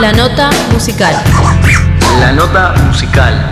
La nota musical. La nota musical.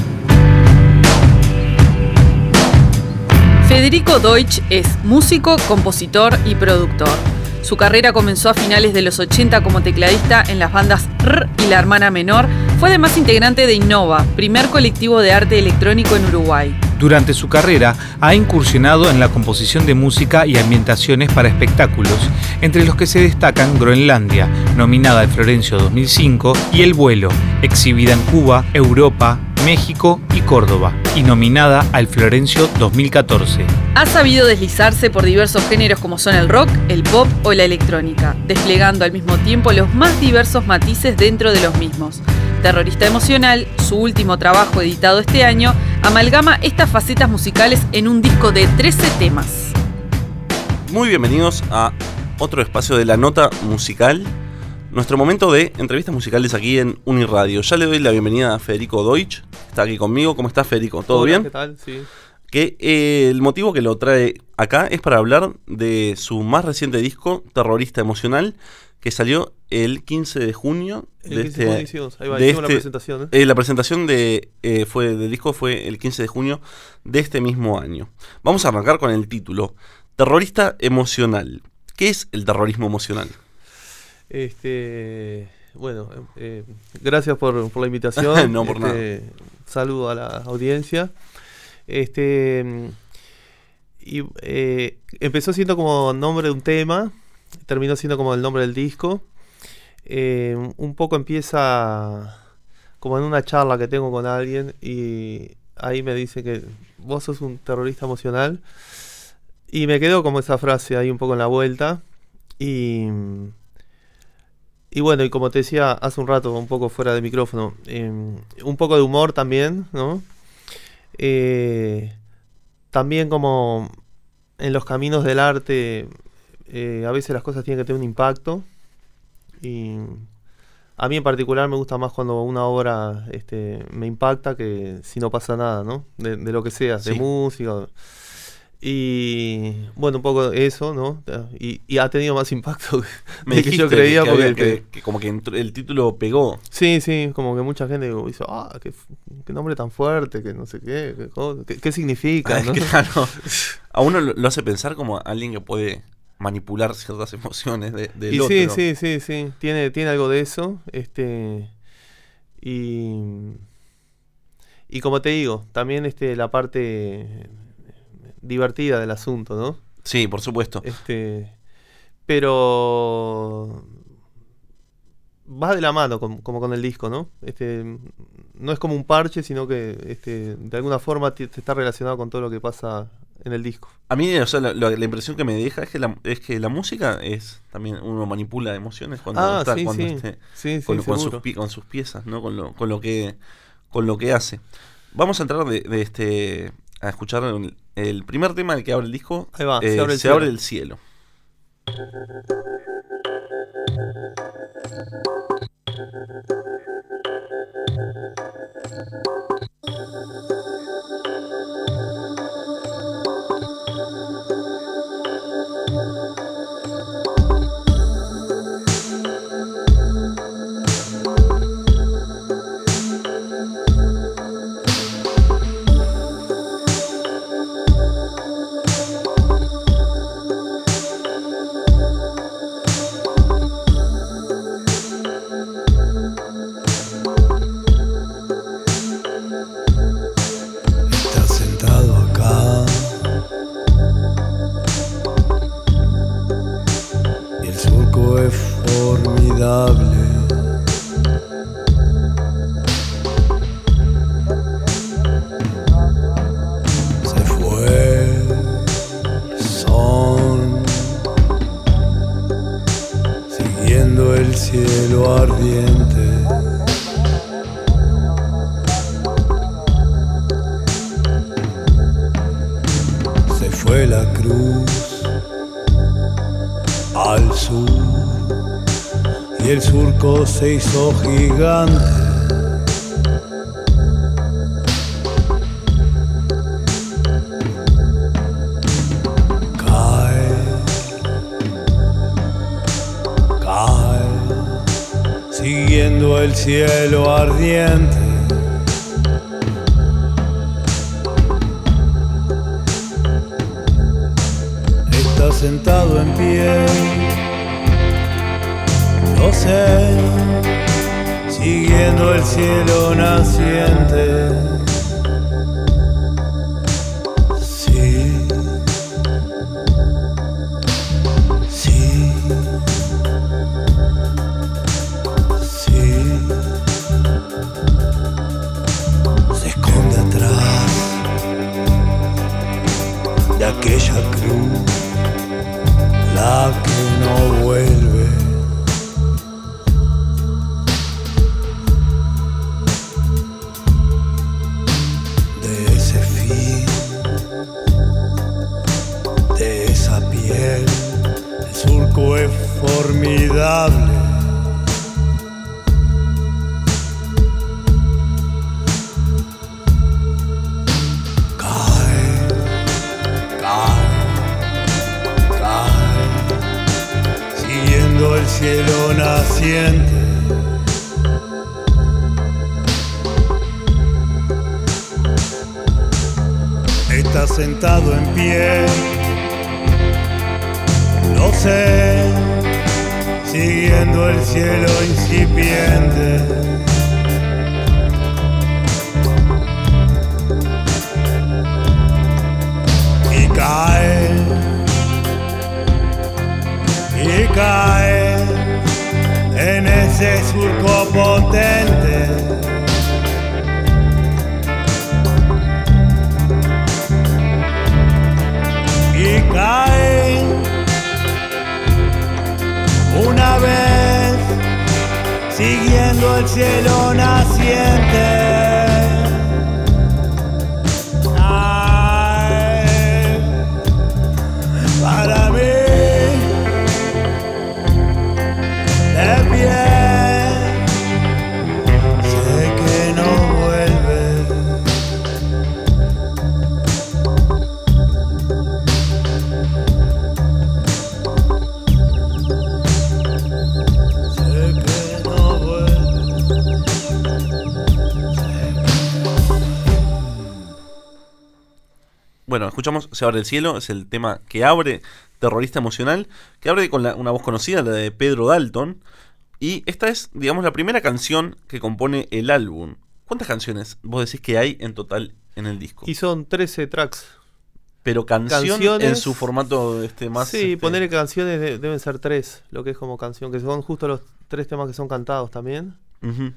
Federico Deutsch es músico, compositor y productor. Su carrera comenzó a finales de los 80 como tecladista en las bandas R y La Hermana Menor. Fue además integrante de Innova, primer colectivo de arte electrónico en Uruguay. Durante su carrera ha incursionado en la composición de música y ambientaciones para espectáculos, entre los que se destacan Groenlandia, nominada al Florencio 2005, y El Vuelo, exhibida en Cuba, Europa, México y Córdoba, y nominada al Florencio 2014. Ha sabido deslizarse por diversos géneros como son el rock, el pop o la electrónica, desplegando al mismo tiempo los más diversos matices dentro de los mismos. Terrorista Emocional, su último trabajo editado este año, amalgama estas facetas musicales en un disco de 13 temas. Muy bienvenidos a otro espacio de La Nota Musical, nuestro momento de entrevistas musicales aquí en Uniradio. Ya le doy la bienvenida a Federico Deutsch, está aquí conmigo. ¿Cómo estás, Federico? ¿Todo bien? ¿Qué tal? Sí. El motivo que lo trae acá es para hablar de su más reciente disco, Terrorista Emocional, que salió el 15 de junio. La presentación. La presentación del disco fue el 15 de junio de este mismo año. Vamos a arrancar con el título, Terrorista Emocional. ¿Qué es el terrorismo emocional? Gracias por la invitación. No, por nada. Saludo a la audiencia. Empezó siendo como nombre de un tema, terminó siendo como el nombre del disco. Un poco empieza como en una charla que tengo con alguien y ahí me dice que vos sos un terrorista emocional y me quedó como esa frase ahí un poco en la vuelta y bueno, y como te decía hace un rato, un poco fuera de micrófono, un poco de humor también, ¿no? También como en los caminos del arte a veces las cosas tienen que tener un impacto y a mí en particular me gusta más cuando una obra me impacta que si no pasa nada, ¿no? De lo que sea, sí. De música y bueno, un poco eso, ¿no? Y ha tenido más impacto de que yo creía que como que el título pegó. Sí, como que mucha gente dice, qué nombre tan fuerte, que no sé qué significa, ¿no? Claro. A uno lo hace pensar como alguien que puede manipular ciertas emociones del otro. Sí. Tiene algo de eso. Y como te digo, también la parte divertida del asunto, ¿no? Sí, por supuesto. Pero va de la mano como con el disco, ¿no? No es como un parche, sino que de alguna forma está relacionado con todo lo que pasa en el disco. A mí, o sea, la impresión que me deja es que la música es también, uno manipula emociones cuando está con sus piezas, ¿no? Con lo que hace. Vamos a entrar a escuchar el primer tema del que abre el disco. Ahí va, se abre el cielo. Se fue el sol, siguiendo el cielo ardiente. Se fue la cruz al sur y el surco se hizo gigante. siguiendo el cielo ardiente. Está sentado en pie, lo sé, siguiendo el cielo naciente. Sí, sí, sí. Se esconde atrás de aquella cruz, la que no vuelve. De ese fin, de esa piel, el surco es formidable. El cielo naciente. Está sentado en pie, lo sé, siguiendo el cielo incipiente. Y cae en ese surco potente. Y cae una vez, siguiendo el cielo naciente. Para mí, de pie, sé que no vuelve. Sé que no vuelve. Bueno, escuchamos Se abre el cielo, es el tema que abre Terrorista Emocional, que abre con una voz conocida, la de Pedro Dalton. Y esta es, digamos, la primera canción que compone el álbum. ¿Cuántas canciones vos decís que hay en total en el disco? Y son 13 tracks. Pero canciones en su formato más... Sí, ponerle canciones deben ser 3, lo que es como canción, que son justo los 3 temas que son cantados también. Uh-huh.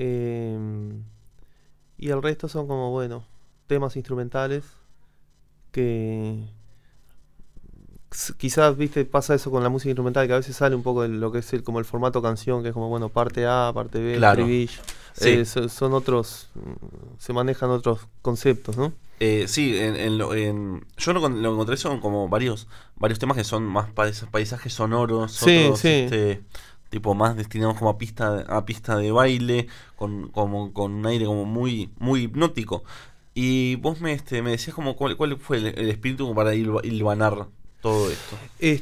Y el resto son como, bueno, temas instrumentales que... Quizás, viste, pasa eso con la música instrumental, que a veces sale un poco de lo que es como el formato canción, que es como, bueno, parte A, parte B, claro. estribillo. Sí. Son otros, se manejan otros conceptos, ¿no? Sí, yo lo encontré, son como varios temas que son más paisajes sonoros, sí, otros sí. Tipo más destinados como a pista de baile, con un aire como muy, muy hipnótico. Y vos me decías como cuál fue el espíritu como para hilvanar todo esto.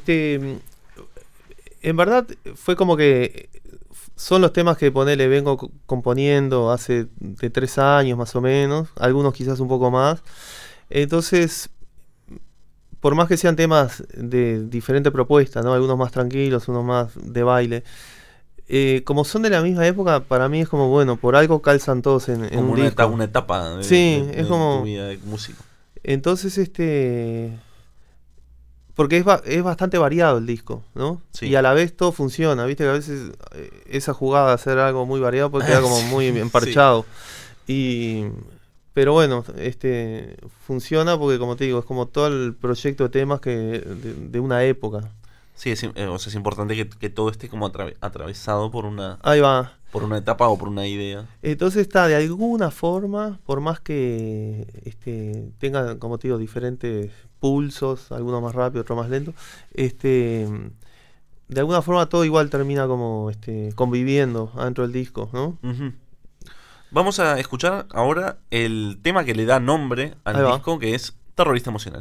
En verdad fue como que son los temas que vengo componiendo hace de 3 años más o menos, algunos quizás un poco más. Entonces, por más que sean temas de diferente propuesta, ¿no? Algunos más tranquilos, unos más de baile, como son de la misma época, para mí es como, bueno, por algo calzan todos en como un disco. Una etapa de tu vida de músico. Entonces, porque es bastante variado el disco, ¿no? Sí. Y a la vez todo funciona, viste que a veces esa jugada de hacer algo muy variado puede quedar como muy emparchado. Sí. Pero bueno, funciona porque, como te digo, es como todo el proyecto de temas de una época. Sí, es importante que todo esté como atravesado por una... Ahí va. Por una etapa o por una idea. Entonces está, de alguna forma, por más que tenga, como te digo, diferentes pulsos, algunos más rápido, otro más lento, de alguna forma todo igual termina como conviviendo adentro del disco, ¿no? Uh-huh. Vamos a escuchar ahora el tema que le da nombre al disco, que es Terrorista Emocional.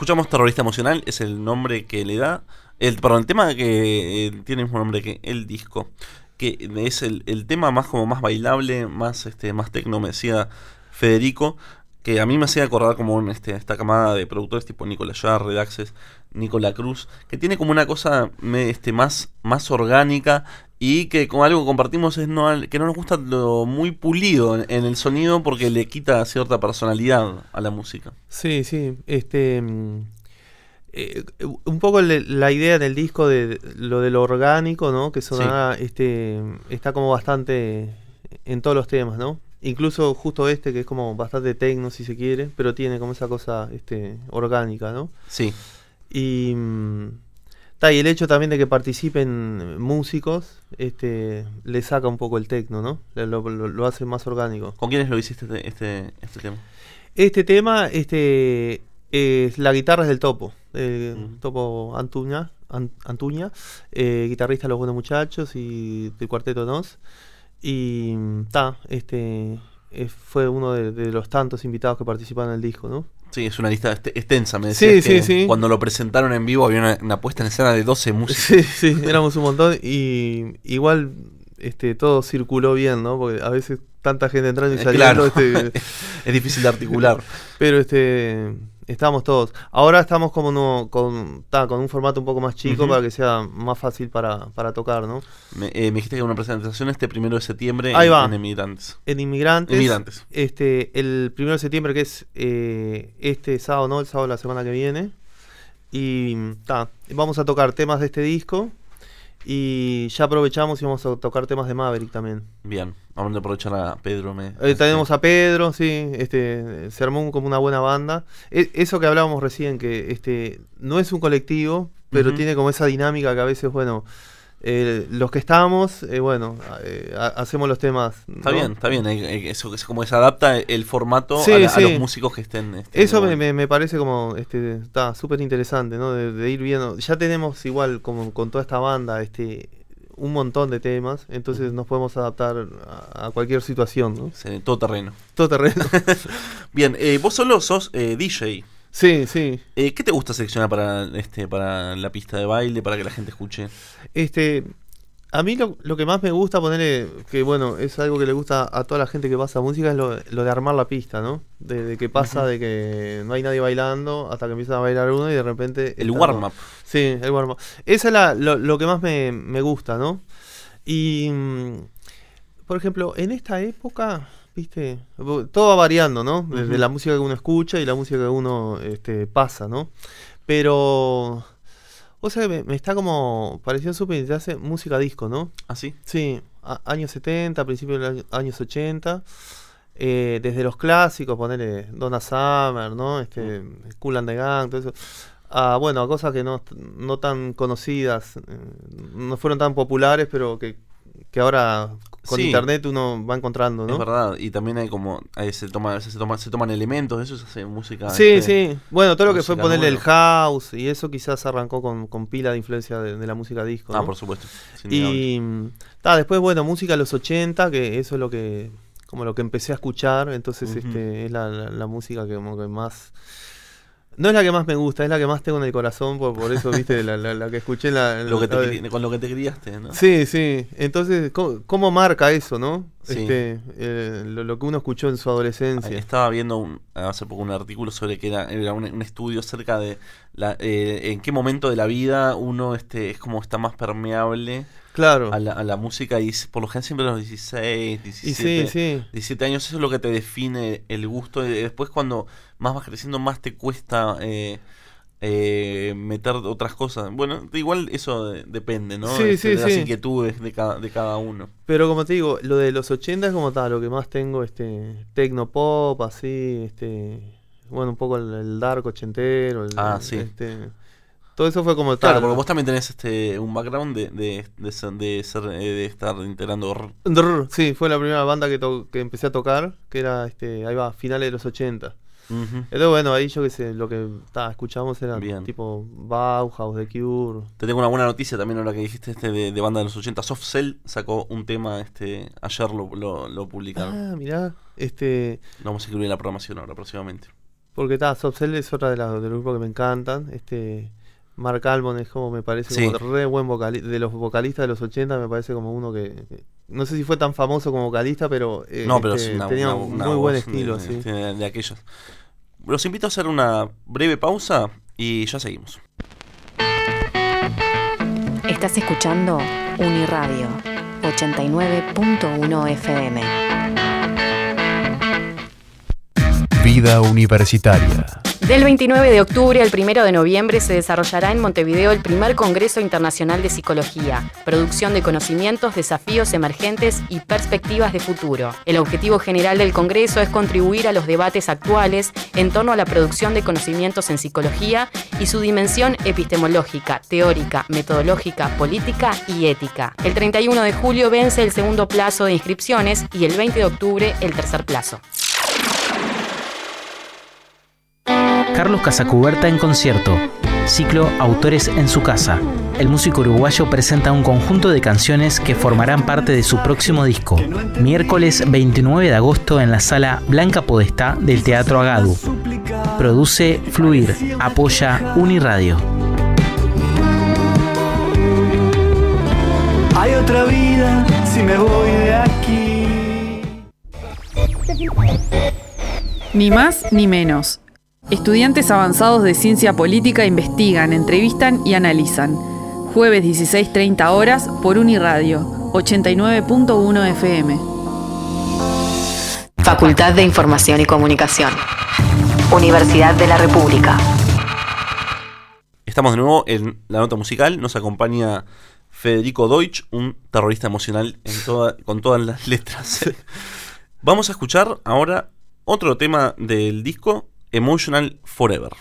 escuchamos Terrorista Emocional, es el nombre que le da. El tema que tiene el mismo nombre que el disco. Que es el tema más bailable, más tecno, me decía Federico, que a mí me hacía acordar como esta camada de productores tipo Nicolas Jarre, Daxes, Nicola Cruz, que tiene como una cosa más orgánica y que con algo que compartimos es que no nos gusta lo muy pulido en el sonido porque le quita cierta personalidad a la música. Sí, un poco la idea del disco de lo orgánico, ¿no? Que sonaba, está como bastante en todos los temas, ¿no? Incluso justo que es como bastante tecno si se quiere, pero tiene como esa cosa orgánica, ¿no? Sí. Y el hecho también de que participen músicos, le saca un poco el tecno, ¿no? Lo hace más orgánico. ¿Con quiénes lo hiciste este tema? Este tema, la guitarra es del Topo. Topo Antuña, guitarrista de Los Buenos Muchachos y del Cuarteto Nos. Y fue uno de los tantos invitados que participaron en el disco, ¿no? Sí, es una lista extensa, me decías sí. Cuando lo presentaron en vivo había una puesta en escena de 12 músicos. Sí, éramos un montón y igual todo circuló bien, ¿no? Porque a veces tanta gente entrando y saliendo. Claro. Es difícil de articular. Pero estábamos todos. Ahora estamos como con un formato un poco más chico para que sea más fácil para tocar, ¿no? Me dijiste que hay una presentación 1 de septiembre en Inmigrantes. En Inmigrantes. El 1 de septiembre, que es este sábado, ¿no? El sábado de la semana que viene. Y vamos a tocar temas de este disco. Y ya aprovechamos y vamos a tocar temas de Maverick también. Bien, vamos a aprovechar a Pedro. Tenemos a Pedro, sí, se armó como una buena banda. Eso que hablábamos recién, que no es un colectivo, pero tiene como esa dinámica que a veces, los que estamos, hacemos los temas, ¿no? Está bien, eso es como se adapta el formato a los músicos que estén. Eso me parece como está súper interesante, ¿no? De ir viendo. Ya tenemos igual como con toda esta banda un montón de temas, entonces nos podemos adaptar a cualquier situación, ¿no? Sí, todo terreno. Bien, vos solo sos DJ. Sí. ¿Qué te gusta seleccionar para la pista de baile, para que la gente escuche? A mí lo que más me gusta ponerle, que es algo que le gusta a toda la gente que pasa música, es lo de armar la pista, ¿no? De que pasa de que no hay nadie bailando hasta que empiezan a bailar uno y de repente... El warm-up. Sí, el warm-up. Eso es lo que más me gusta, ¿no? Y, por ejemplo, en esta época... ¿Viste? Todo va variando, ¿no? Desde la música que uno escucha y la música que uno pasa, ¿no? Pero, o sea, me está como pareció súper interesante música disco, ¿no? ¿Ah, sí? Sí, años 70, principios de los años 80, desde los clásicos, ponerle Donna Summer, ¿no? Kool and the Gang, todo eso. A cosas que no tan conocidas, no fueron tan populares, pero que ahora con internet uno va encontrando, ¿no? Es verdad, y también hay como se toman elementos de eso, se hace música. Sí. Bueno, todo lo que fue ponerle el house y eso quizás arrancó con pila de influencia de la música disco, ¿no? Por supuesto. Y después, música de los 80, que eso es lo que empecé a escuchar, entonces es la música que como que más... No es la que más me gusta, es la que más tengo en el corazón, por eso, viste, la que escuché con lo que te criaste, ¿no? Sí. Entonces, ¿cómo marca eso, no? Sí. Lo que uno escuchó en su adolescencia. Estaba viendo hace poco un artículo sobre que era un estudio acerca de en qué momento de la vida uno es como está más permeable. Claro. A la música, y por lo general siempre a los 16, 17, 17 años, eso es lo que te define el gusto. Y después cuando más vas creciendo, más te cuesta meter otras cosas. Bueno, igual eso depende, ¿no? De las inquietudes de cada uno. Pero como te digo, lo de los 80 es como tal, lo que más tengo, tecnopop, así, un poco el dark ochentero. Sí. Todo eso fue como claro, tal. porque vos también tenés un background de estar integrando. Sí, fue la primera banda que empecé a tocar, que era finales de los 80. Entonces, ahí yo qué sé, lo que escuchamos era tipo Bauhaus, The Cure. Te tengo una buena noticia también ahora que dijiste de banda de los 80. Soft Cell sacó un tema, ayer lo publicaron. Mirá, Lo vamos a incluir en la programación ahora próximamente. Porque Soft Cell es otra de los grupos que me encantan. Mark Almond es como, me parece, como re buen vocalista. De los vocalistas de los 80 me parece como uno que no sé si fue tan famoso como vocalista, pero, tenía un muy buen estilo. De aquellos. Los invito a hacer una breve pausa y ya seguimos. Estás escuchando Uniradio 89.1 FM. Vida universitaria. Del 29 de octubre al 1 de noviembre se desarrollará en Montevideo el primer Congreso Internacional de Psicología, producción de conocimientos, desafíos emergentes y perspectivas de futuro. El objetivo general del Congreso es contribuir a los debates actuales en torno a la producción de conocimientos en psicología y su dimensión epistemológica, teórica, metodológica, política y ética. El 31 de julio vence el segundo plazo de inscripciones y el 20 de octubre el tercer plazo. Carlos Casacuberta en concierto. Ciclo Autores en su casa. El músico uruguayo presenta un conjunto de canciones que formarán parte de su próximo disco. Miércoles 29 de agosto en la sala Blanca Podestá del Teatro Agadu. Produce Fluir. Apoya Uniradio. Hay otra vida si me voy de aquí. Ni más ni menos. Estudiantes avanzados de ciencia política investigan, entrevistan y analizan. Jueves 16:30 horas por Uniradio 89.1 FM. Facultad de Información y Comunicación. Universidad de la República. Estamos de nuevo en la nota musical. Nos acompaña Federico Deutsch, un terrorista emocional con todas las letras. Vamos a escuchar ahora otro tema del disco, Emotional Forever.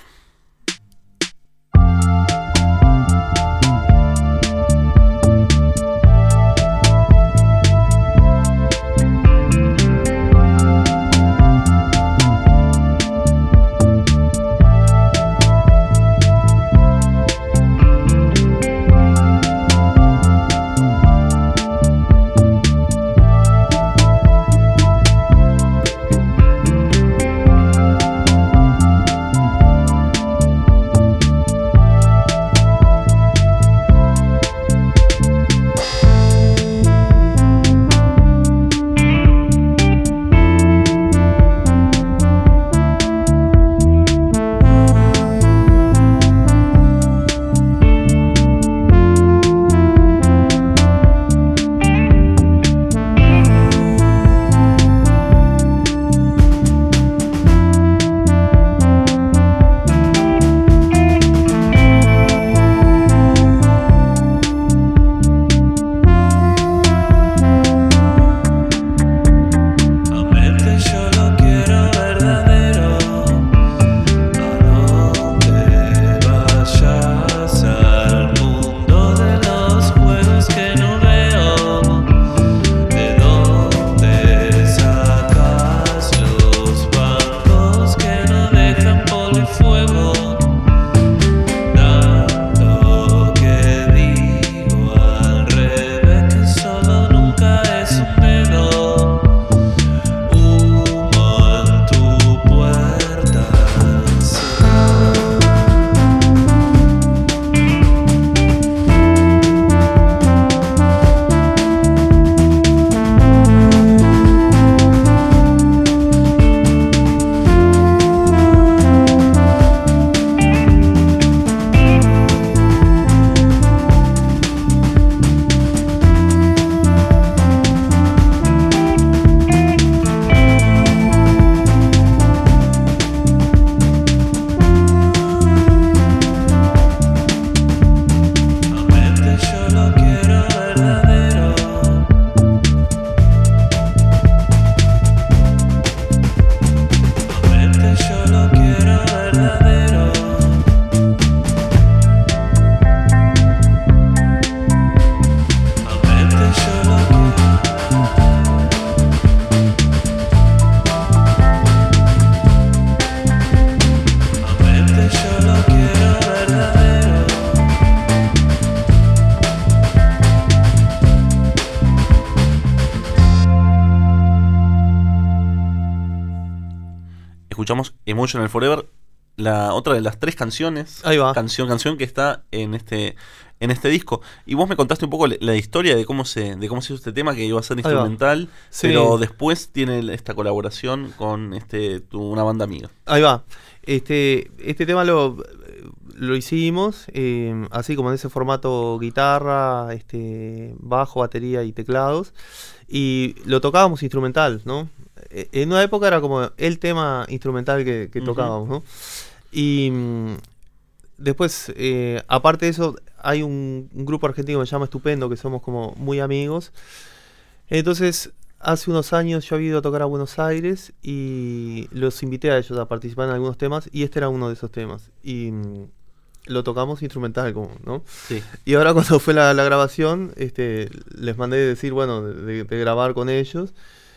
escuchamos Emotional Forever, la otra de las 3 canciones, canción que está en este disco. Y vos me contaste un poco la historia de cómo se hizo este tema, que iba a ser instrumental, pero después tiene esta colaboración con una banda amiga. Ahí va. Este tema lo hicimos así como en ese formato guitarra, bajo, batería y teclados, y lo tocábamos instrumental, ¿no? En una época era como el tema instrumental que tocábamos, ¿no? Y después, aparte de eso, hay un grupo argentino que se llama Estupendo, que somos como muy amigos. Entonces, hace unos años yo había ido a tocar a Buenos Aires y los invité a ellos a participar en algunos temas, y este era uno de esos temas. Y lo tocamos instrumental, ¿no? Sí. Y ahora cuando fue la grabación, les mandé decir, bueno, de grabar con ellos.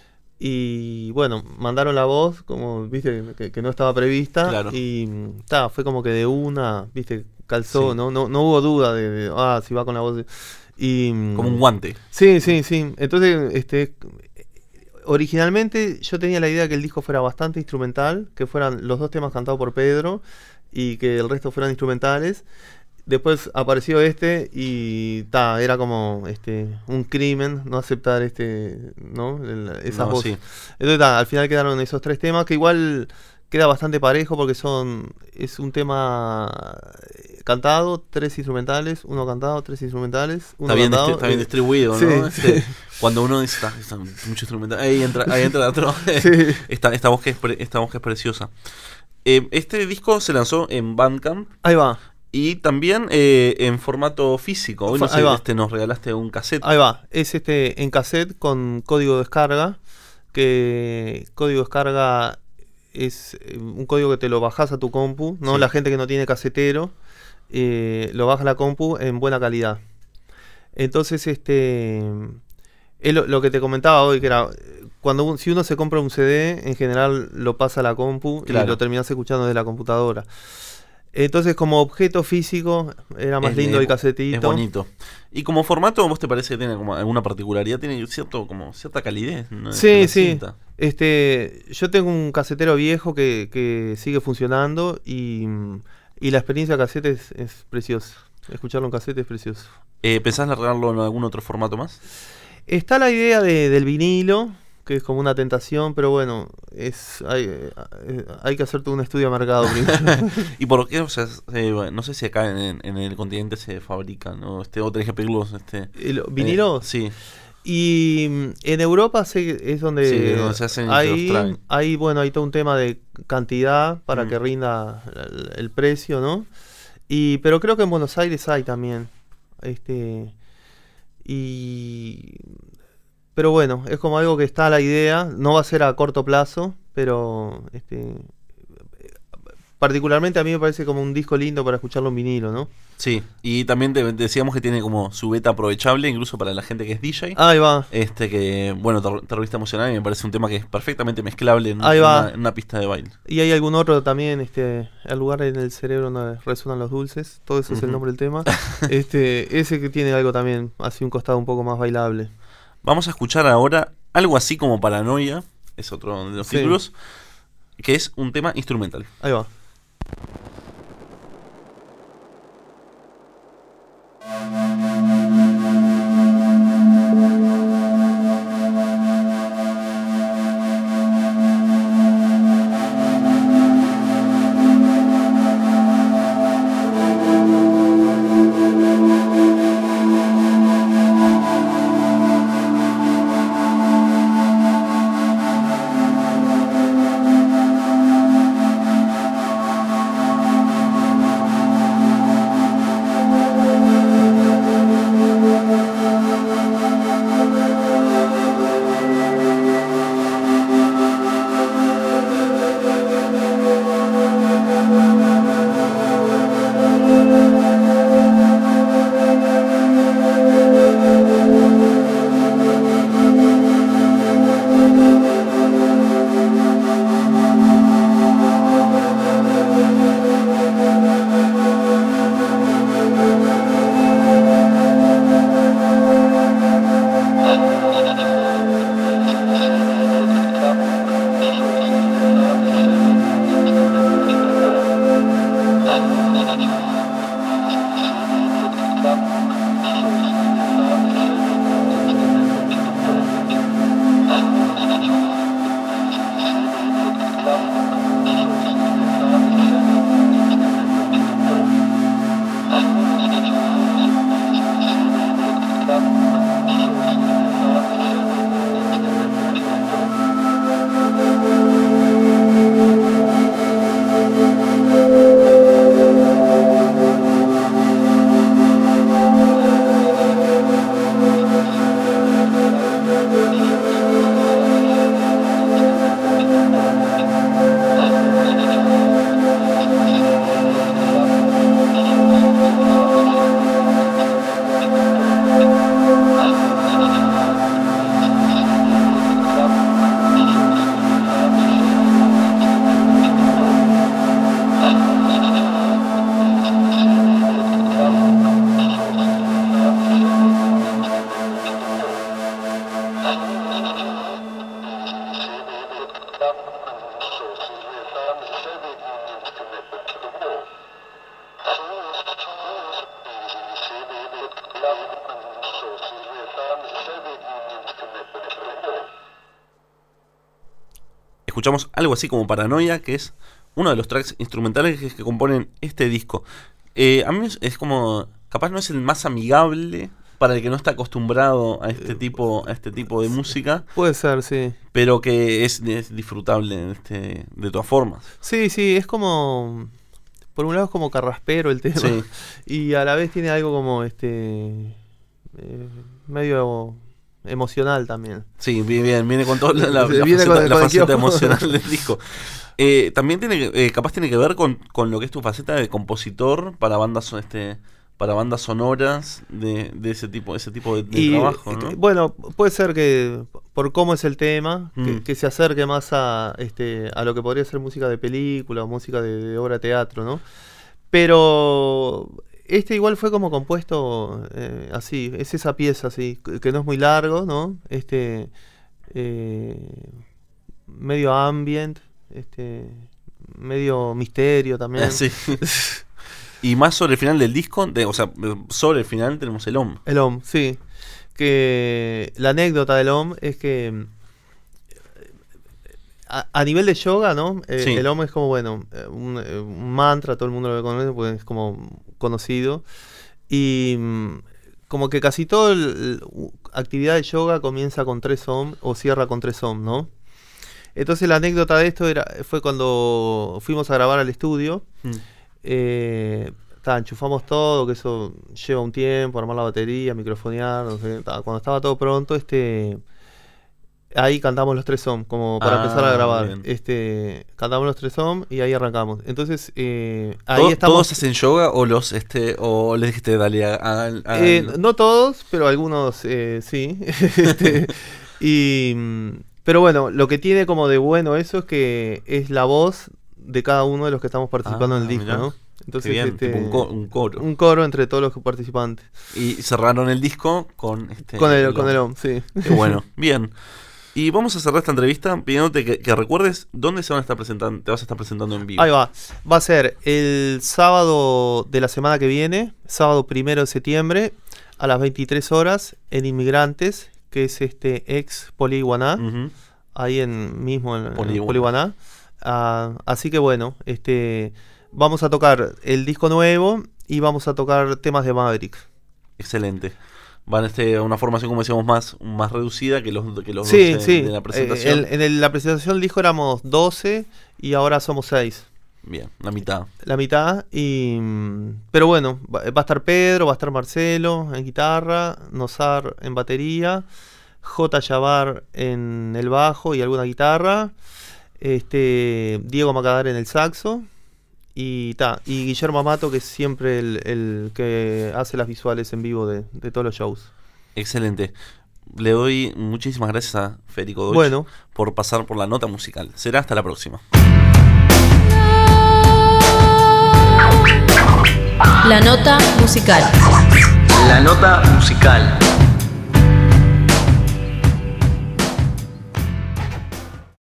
Y bueno, mandaron la voz, como viste, que no estaba prevista. Claro. Y fue como que de una, viste, calzó, sí. No hubo duda de si va con la voz. Y como un guante. Sí. Entonces, originalmente yo tenía la idea que el disco fuera bastante instrumental, que fueran los 2 temas cantados por Pedro y que el resto fueran instrumentales. Después apareció y era como un crimen no aceptar esas voces. Sí. Entonces al final quedaron esos 3 temas, que igual queda bastante parejo porque es un tema cantado, 3 instrumentales, 1 cantado, 3 instrumentales, 1 cantado. Está bien distribuido, ¿no? Sí. Cuando uno dice mucho instrumental, ahí entra otro. Sí. Esta voz que es preciosa. Este disco se lanzó en Bandcamp. Ahí va. Y también en formato físico. Hoy nos regalaste un cassette. Ahí va. Es en cassette con código de descarga. Que código de descarga es un código que te lo bajás a tu compu, ¿no? Sí. La gente que no tiene casetero lo baja a la compu en buena calidad. Entonces, es lo que te comentaba hoy, que era si uno se compra un CD, en general lo pasa a la compu, claro, y lo terminás escuchando desde la computadora. Entonces, como objeto físico, era más lindo el casetito. Es bonito. Y como formato, ¿vos te parece que tiene como alguna particularidad? Tiene cierta calidez, ¿no? Sí. Yo tengo un casetero viejo que sigue funcionando y la experiencia de cassette es preciosa. Escucharlo en cassette es precioso. ¿Pensás largarlo en algún otro formato más? Está la idea del vinilo, que es como una tentación, pero bueno, hay que hacer todo un estudio de mercado primero. ¿Y por qué? O sea, no sé si acá en el continente se fabrica, ¿no? O tenés que pedirlos. ¿Vinilos? Sí. Y en Europa es donde se hacen hay todo un tema de cantidad para que rinda el precio, ¿no? Pero creo que en Buenos Aires hay también. Pero bueno, es como algo que está a la idea, no va a ser a corto plazo, pero particularmente a mí me parece como un disco lindo para escucharlo en vinilo, ¿no? Sí, y también decíamos que tiene como su beta aprovechable, incluso para la gente que es DJ. Ahí va. Que, bueno, Terrorista Emocional, y me parece un tema que es perfectamente mezclable en una pista de baile. Y hay algún otro también, el lugar en el cerebro donde resuenan los dulces, todo eso es el nombre del tema. Ese que tiene algo también, así un costado un poco más bailable. Vamos a escuchar ahora algo así como Paranoia, es otro de los títulos, que es un tema instrumental. Ahí va. escuchamos algo así como Paranoia, que es uno de los tracks instrumentales que componen este disco. A mí es como, capaz no es el más amigable para el que no está acostumbrado a este tipo de música. Puede ser, sí. Pero que es disfrutable de todas formas. Sí, es como, por un lado es como carraspero el tema, sí. Y a la vez tiene algo como medio emocional también. Sí, viene con toda la faceta emocional del disco. También capaz tiene que ver con lo que es tu faceta de compositor para bandas sonoras de ese tipo de trabajo, ¿no? Bueno, puede ser que por cómo es el tema, que se acerque más a lo que podría ser música de película o música de obra de teatro, ¿no? Pero igual fue como compuesto así, es esa pieza así, que no es muy largo, ¿no? Medio ambient, medio misterio también. Sí. Y más sobre el final del disco, sobre el final tenemos el OM. El OM, sí. Que la anécdota del OM es que a nivel de yoga, ¿no? Sí. El OM es como, bueno, un mantra, todo el mundo lo conoce, pues es como conocido. Y como que casi toda actividad de yoga comienza con 3 OM o cierra con 3 OM, ¿no? Entonces la anécdota de esto fue cuando fuimos a grabar al estudio. Enchufamos todo, que eso lleva un tiempo, armar la batería, microfonear, no sé, cuando estaba todo pronto, ahí cantamos los 3 OM, como para empezar a grabar. Cantamos los 3 OM y ahí arrancamos. Entonces, ahí estamos. ¿Todos hacen yoga o o les dijiste dale hagan? No todos, pero algunos sí. Pero bueno, lo que tiene como de bueno eso es que es la voz de cada uno de los que estamos participando en el disco, mirá. ¿No? Entonces, bien, tipo un coro. Un coro entre todos los participantes. Y cerraron el disco con el OM, sí. Qué bueno, bien. Y vamos a cerrar esta entrevista pidiéndote que recuerdes dónde te vas a estar presentando en vivo. Ahí va. Va a ser el sábado de la semana que viene, sábado 1 de septiembre, a las 23 horas, en Inmigrantes, que es ex Poliguaná, ahí mismo en Poliguaná. Así que bueno, vamos a tocar el disco nuevo y vamos a tocar temas de Maverick. Excelente. Van una formación, como decíamos, más reducida que los sí, 12 de la presentación. En la presentación del disco éramos 12 y ahora somos 6. Bien, la mitad. Pero bueno, va a estar Pedro, va a estar Marcelo en guitarra, Nosar en batería, J. Yabar en el bajo y alguna guitarra, Diego Macadar en el saxo y Guillermo Amato, que es siempre el que hace las visuales en vivo de todos los shows. Excelente. Le doy muchísimas gracias a Federico Deutsch por pasar por la nota musical. Será hasta la próxima. La nota musical. La nota musical.